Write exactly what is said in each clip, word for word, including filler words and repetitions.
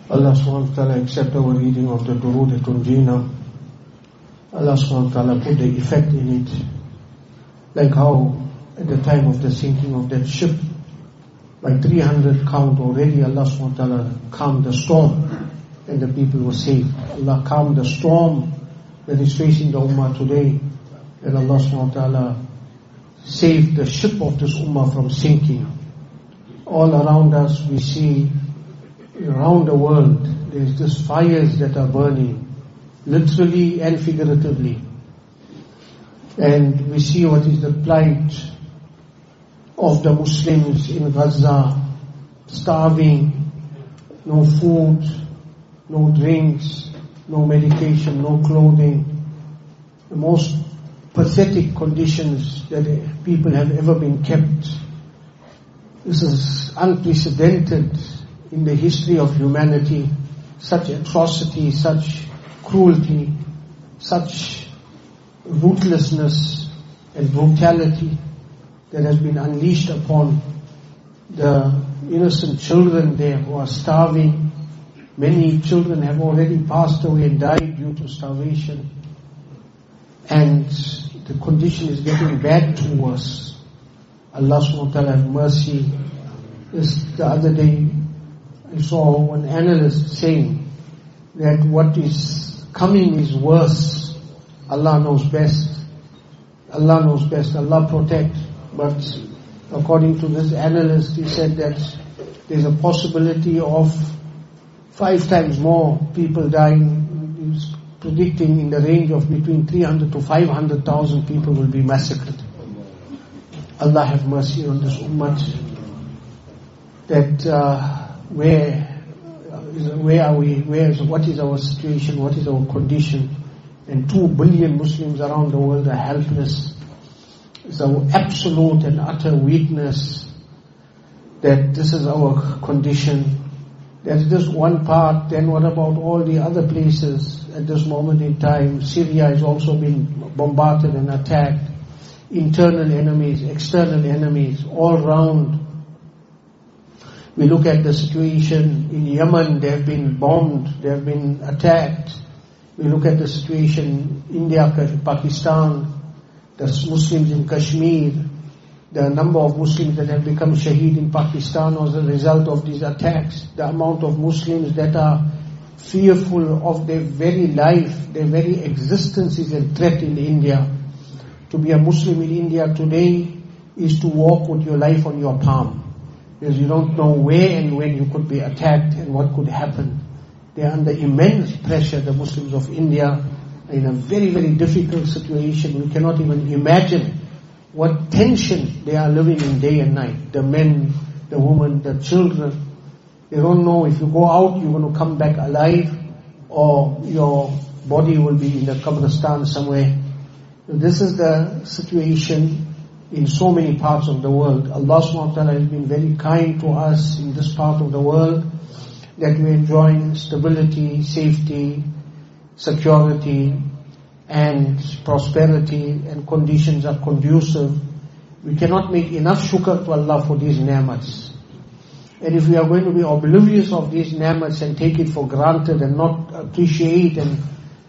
Allah subhanahu wa ta'ala accept our reading of the Durood Tunjina. Allah subhanahu wa ta'ala put the effect in it. Like how at the time of the sinking of that ship, by three hundred count already, Allah subhanahu wa ta'ala calmed the storm and the people were saved. Allah calmed the storm that is facing the Ummah today, and Allah subhanahu wa ta'ala saved the ship of this Ummah from sinking. All around us we see, around the world, there is this fires that are burning, literally and figuratively. And we see what is the plight of the Muslims in Gaza, starving, no food, no drinks, no medication, no clothing. The most pathetic conditions that people have ever been kept. This is unprecedented in the history of humanity. Such atrocity, such cruelty, such ruthlessness and brutality that has been unleashed upon the innocent children there who are starving. Many children have already passed away and died due to starvation. And the condition is getting bad to us. Allah subhanahu wa ta'ala have mercy. Just the other day I saw one analyst saying that what is coming is worse. Allah knows best. Allah knows best. Allah protect. But according to this analyst, he said that there's a possibility of five times more people dying. He's predicting in the range of between three hundred to five hundred thousand people will be massacred. Allah have mercy on this ummah. That uh, where where are we? Where is, what is our situation? What is our condition? And two billion Muslims around the world are helpless. It's our absolute and utter weakness that this is our condition. That's just one part. Then what about all the other places at this moment in time? Syria has also been bombarded and attacked. Internal enemies, external enemies, all round. We look at the situation in Yemen, they have been bombed, they have been attacked. We look at the situation in India, Pakistan, the Muslims in Kashmir, the number of Muslims that have become shaheed in Pakistan as a result of these attacks, the amount of Muslims that are fearful of their very life, their very existence is a threat in India. To be a Muslim in India today is to walk with your life on your palm, because you don't know where and when you could be attacked and what could happen. They are under immense pressure, the Muslims of India, in a very, very difficult situation. We cannot even imagine what tension they are living in day and night. The men, the women, the children. They don't know if you go out, you're going to come back alive, or your body will be in the Qabristan somewhere. This is the situation in so many parts of the world. Allah subhanahu wa ta'ala has been very kind to us in this part of the world, that we're enjoying stability, safety, security, and prosperity, and conditions are conducive. We cannot make enough shukr to Allah for these ni'mats. And if we are going to be oblivious of these ni'mats and take it for granted and not appreciate and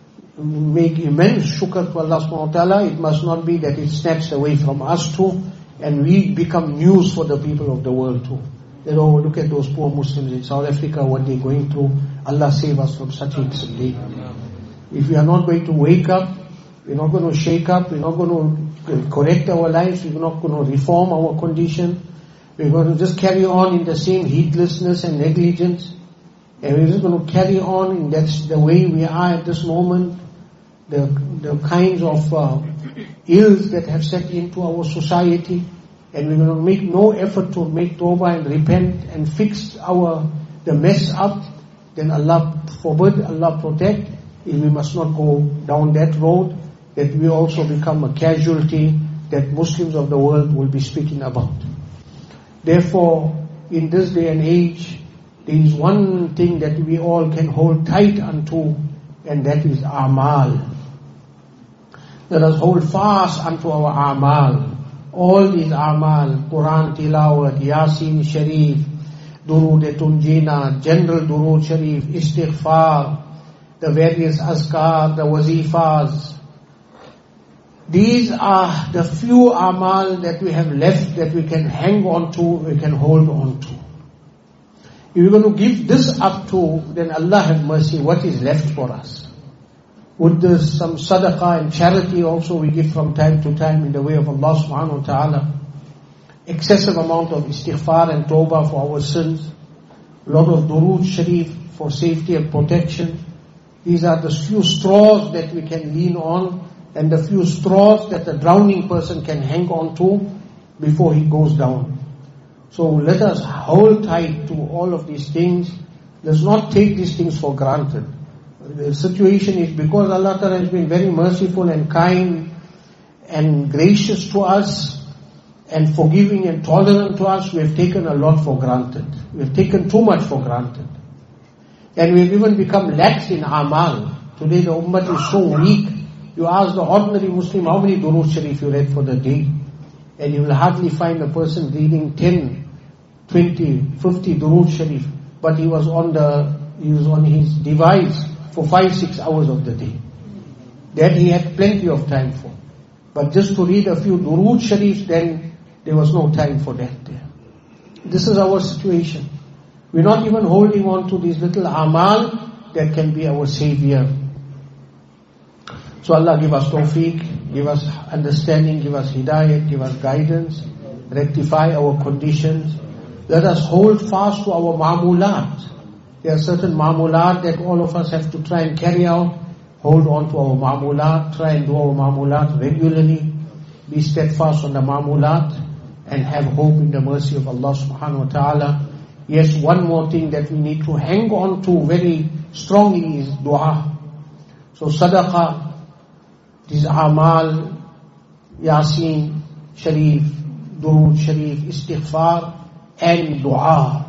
make immense shukr to Allah subhanahu wa ta'ala, it must not be that it's snatched away from us too, and we become news for the people of the world too. They don't look at those poor Muslims in South Africa, what they're going through. Allah save us from such a day. If we are not going to wake up, we're not going to shake up, we're not going to correct our lives, we're not going to reform our condition, we're going to just carry on in the same heedlessness and negligence, and we're just going to carry on in that's the way we are at this moment, the the kinds of uh, ills that have set into our society, and we're going to make no effort to make tawbah and repent and fix our the mess up, then Allah forbid, Allah protect, if we must not go down that road, that we also become a casualty that Muslims of the world will be speaking about. Therefore, in this day and age, there is one thing that we all can hold tight unto, and that is a'mal. Let us hold fast unto our a'mal. All these a'mal, Quran tilawat, Yasin Sharif, Durood Tunjina, General Durood Sharif, Istighfar, the various azkar, the wazifas. These are the few amal that we have left that we can hang on to, we can hold on to. If we're going to give this up to, then Allah have mercy, what is left for us? Would there some sadaqah and charity also we give from time to time in the way of Allah subhanahu wa ta'ala? Excessive amount of istighfar and tawbah for our sins. A lot of durood sharif for safety and protection. These are the few straws that we can lean on, and the few straws that the drowning person can hang on to before he goes down. So let us hold tight to all of these things. Let's not take these things for granted. The situation is because Allah Ta'ala has been very merciful and kind and gracious to us and forgiving and tolerant to us, we have taken a lot for granted. We have taken too much for granted. And we have even become lax in amal. Today the ummah is so weak. You ask the ordinary Muslim, how many durood sharif you read for the day? And you will hardly find a person reading ten, twenty, fifty durood sharif. But he was on the, he was on his device for five, six hours of the day. That he had plenty of time for. But just to read a few durood sharifs, then there was no time for that there. This is our situation. We're not even holding on to these little amal that can be our savior. So Allah give us tawfiq, give us understanding, give us hidayat, give us guidance, rectify our conditions. Let us hold fast to our ma'mulat. There are certain ma'mulat that all of us have to try and carry out. Hold on to our ma'mulat, try and do our ma'mulat regularly. Be steadfast on the ma'mulat and have hope in the mercy of Allah subhanahu wa ta'ala. Yes, one more thing that we need to hang on to very strongly is dua. So sadaqah, these amal, yasin, sharif, durood sharif, istighfar, and dua.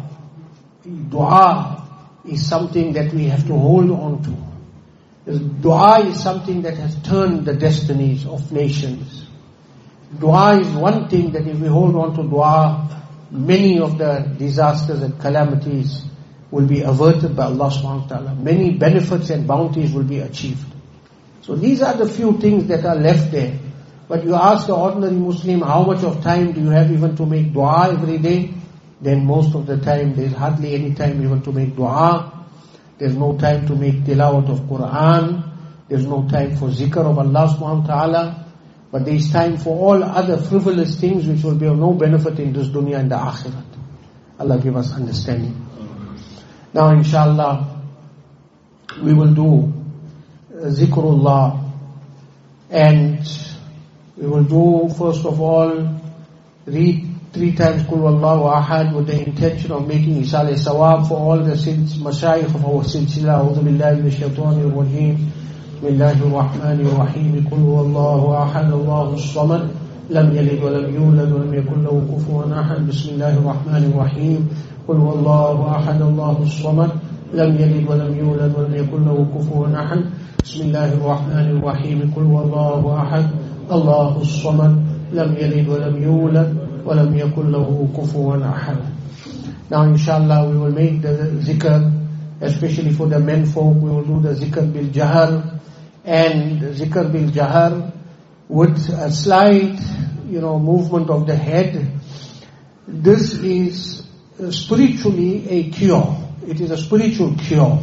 Dua is something that we have to hold on to. Because dua is something that has turned the destinies of nations. Dua is one thing that if we hold on to dua, many of the disasters and calamities will be averted by Allah subhanahu wa ta'ala. Many benefits and bounties will be achieved. So these are the few things that are left there. But you ask the ordinary Muslim, how much of time do you have even to make dua every day? Then most of the time, there's hardly any time even to make dua. There's no time to make tilawat of Quran. There's no time for zikr of Allah subhanahu wa ta'ala. But there is time for all other frivolous things which will be of no benefit in this dunya and the akhirat. Allah give us understanding. Now inshallah, we will do zikrullah, and we will do first of all read three times Qul Wallahu Ahad with the intention of making Isal Sawab for all the Mashayikh of our silsila. A'udhu billahi minash shaitanir rajeem. Bismillahir Rahmanir Rahim. Qul Wallahu Ahad, Allahus Samad, lam yalid wa lam yulad wa lam yakul lahu kufuwan ahad. Bismillahir Rahmanir Rahim. Qul Wallahu Ahad, Allahus Samad, lam yalid wa lam yulad wa lam yakul lahu kufuwan ahad. Bismillahir Rahmanir Rahim. Qul Wallahu Ahad, Allahus Samad, lam yalid wa lam yulad وَلَمْ يَكُنْ لَهُ كُفُوًا أَحَدٌ. Now inshallah we will make the zikr, especially for the men folk, we will do the zikr bil jahar, and zikr bil jahar with a slight, you know, movement of the head. This is spiritually a cure. It is a spiritual cure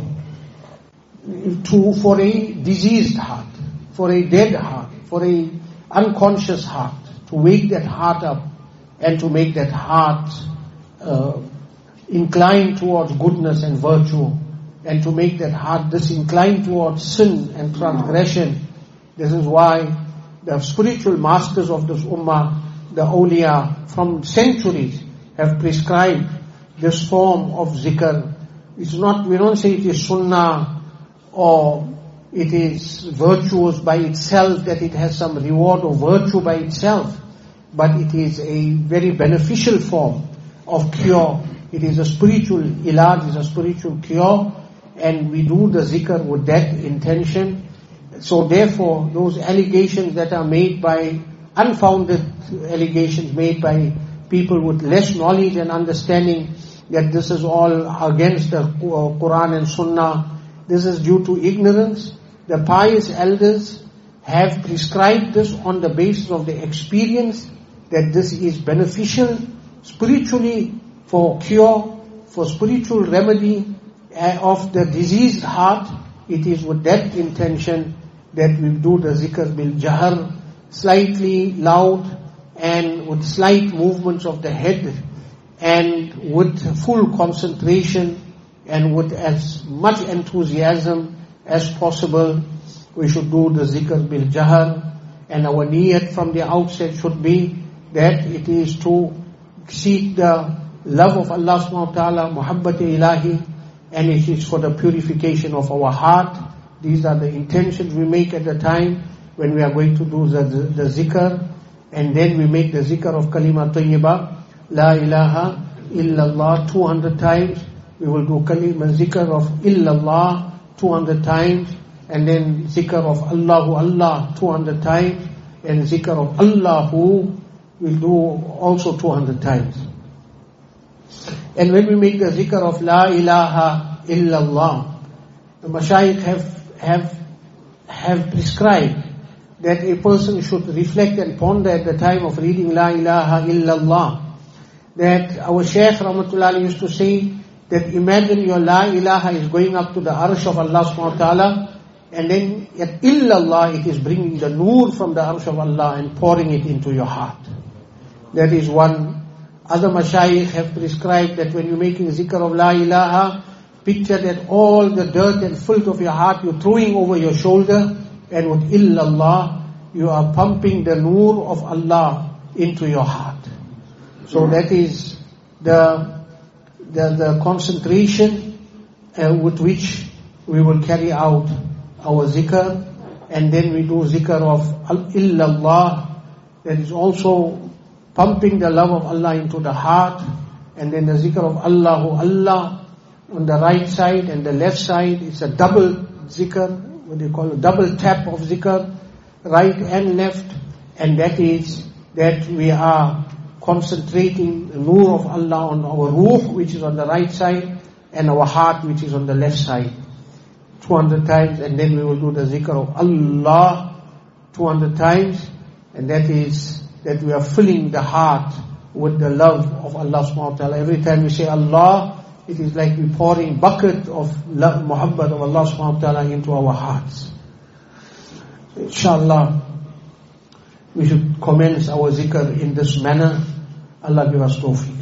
to, for a diseased heart, for a dead heart, for a unconscious heart, to wake that heart up and to make that heart uh, inclined towards goodness and virtue, and to make that heart disinclined towards sin and transgression. This is why the spiritual masters of this ummah, the awliya, from centuries have prescribed this form of zikr. It's not, we don't say it is sunnah or it is virtuous by itself, that it has some reward or virtue by itself. But it is a very beneficial form of cure. It is a spiritual ilaj, it is a spiritual cure, and we do the zikr with that intention. So therefore, those allegations that are made by, unfounded allegations made by people with less knowledge and understanding, that this is all against the Quran and Sunnah. This is due to ignorance. The pious elders have prescribed this on the basis of the experience that this is beneficial spiritually for cure, for spiritual remedy of the diseased heart. It is with that intention that we do the zikr bil jahar, slightly loud and with slight movements of the head and with full concentration and with as much enthusiasm as possible. We should do the zikr bil jahar, and our niyat from the outset should be that it is to seek the love of Allah subhanahu wa ta'ala, muhabbat-e ilahi, and it is for the purification of our heart. These are the intentions we make at the time when we are going to do the, the, the zikr. And then we make the zikr of kalima tayyibah, la ilaha illallah two hundred times. We will do kalima zikr of illallah two hundred times. And then zikr of Allahu Allah two hundred times. And zikr of Allahu we'll do also two hundred times. And when we make the zikr of la ilaha illallah, the mashayikh have have have prescribed that a person should reflect and ponder at the time of reading la ilaha illallah. That our Shaykh Rahmatullah used to say that imagine your la ilaha is going up to the arsh of Allah subhanahu wa ta'ala, and then at illallah it is bringing the nur from the arsh of Allah and pouring it into your heart. That is one. Other mashayikh have prescribed that when you're making zikr of la ilaha, picture that all the dirt and filth of your heart you're throwing over your shoulder, and with illallah you are pumping the nur of Allah into your heart. So that is the the, the concentration uh, with which we will carry out our zikr. And then we do zikr of illallah, that is also pumping the love of Allah into the heart. And then the zikr of Allahu Allah on the right side and the left side. It's a double zikr, what do you call it, double tap of zikr, right and left. And that is that we are concentrating the nur of Allah on our ruh, which is on the right side, and our heart, which is on the left side. two hundred times, and then we will do the zikr of Allah two hundred times, and that is that we are filling the heart with the love of Allah subhanahu wa ta'ala. Every time we say Allah, it is like we're pouring bucket of love, muhabbat of Allah subhanahu wa ta'ala into our hearts. So inshallah, we should commence our zikr in this manner. Allah give us tawfiq.